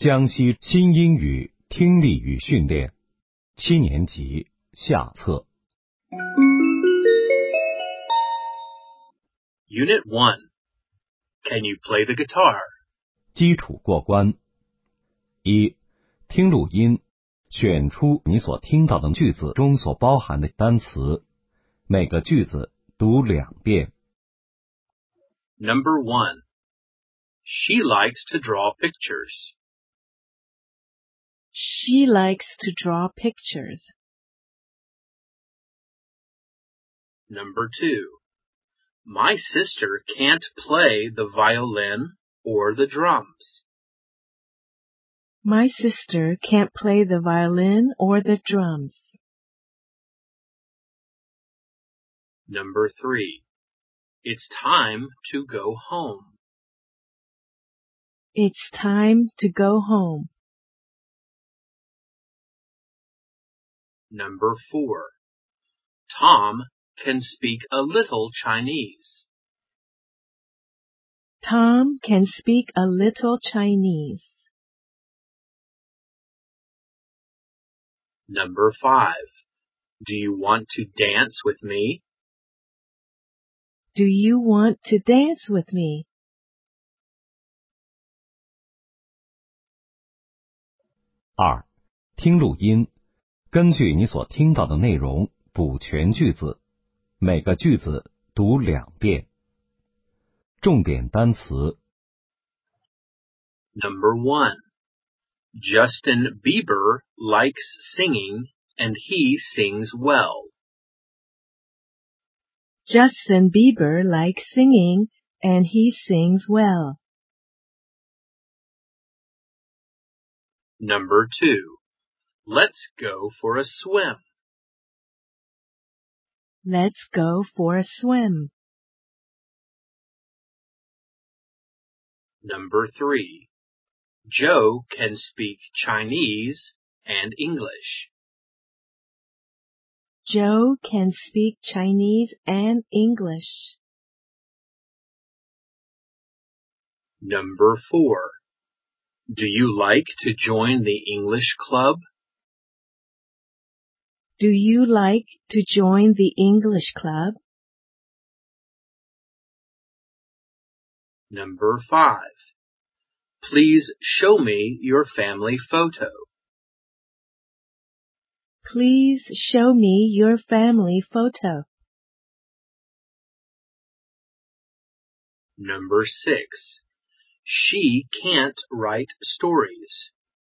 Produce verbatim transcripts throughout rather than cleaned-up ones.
江西新英语听力与训练，七年级下册。 Unit one. Can you play the guitar? 基础过关。一、听录音，选出你所听到的句子中所包含的单词，每个句子读两遍。 Number one. She likes to draw pictures. She likes to draw pictures. Number two. My sister can't play the violin or the drums. My sister can't play the violin or the drums. Number three. It's time to go home. It's time to go home. Number four. Tom can speak a little Chinese. Tom can speak a little Chinese. Number five. Do you want to dance with me? Do you want to dance with me? 二、听录音，根据你所听到的内容补全句子，每个句子读两遍。重点单词。 Number one. Justin Bieber likes singing and he sings well. Justin Bieber likes singing and he sings well. Number two. Let's go for a swim. Let's go for a swim. Number three. Joe can speak Chinese and English. Joe can speak Chinese and English. Number four. Do you like to join the English club? Do you like to join the English club? Number five. Please show me your family photo. Please show me your family photo. Number six. She can't write stories.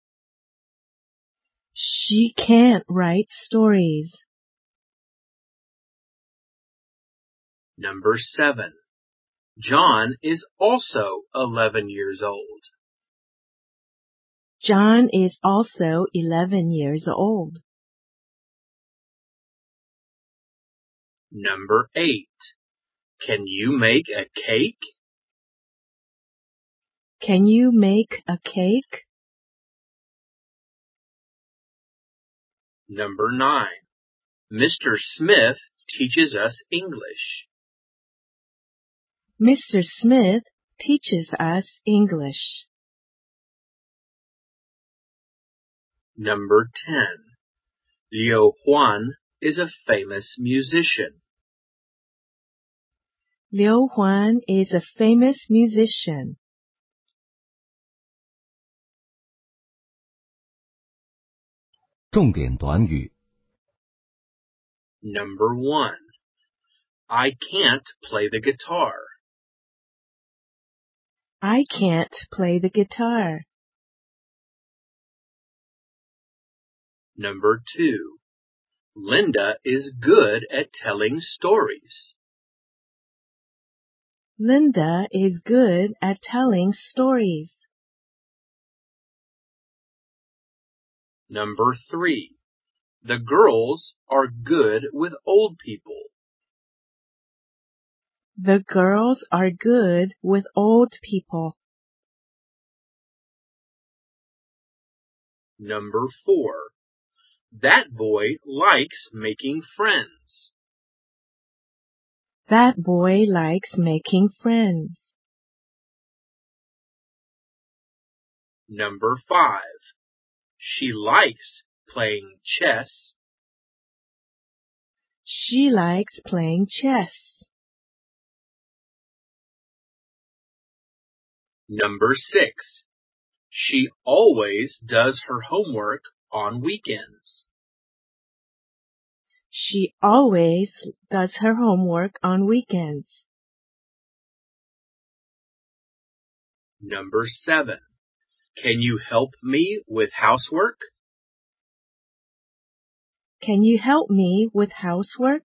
She can't write stories. Number seven. John is also eleven years old. John is also eleven years old. Number eight. Can you make a cake? Can you make a cake? Number nine. Mister Smith teaches us English. Mister Smith teaches us English. Number ten. Liu Huan is a famous musician. Liu Huan is a famous musician. .重点短语。 Number one. I can't play the guitar. I can't play the guitar. Number two. Linda is good at telling stories. Linda is good at telling stories. Number three. The girls are good with old people. The girls are good with old people. Number four. That boy likes making friends. That boy likes making friends. Number five. She likes playing chess. She likes playing chess. Number six. She always does her homework on weekends. She always does her homework on weekends. Number seven. Can you help me with housework? Can you help me with housework?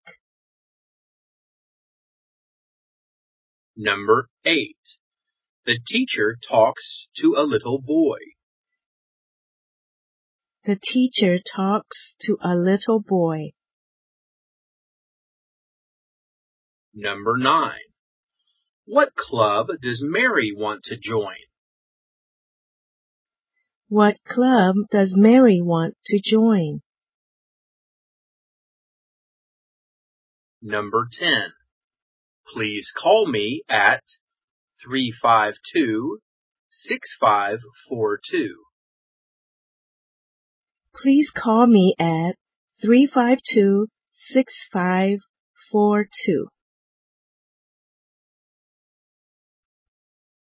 Number eight. The teacher talks to a little boy. The teacher talks to a little boy. Number nine. What club does Mary want to join? What club does Mary want to join? Number ten. Please call me at three five two, six five four two. Please call me at three five two, six five four two.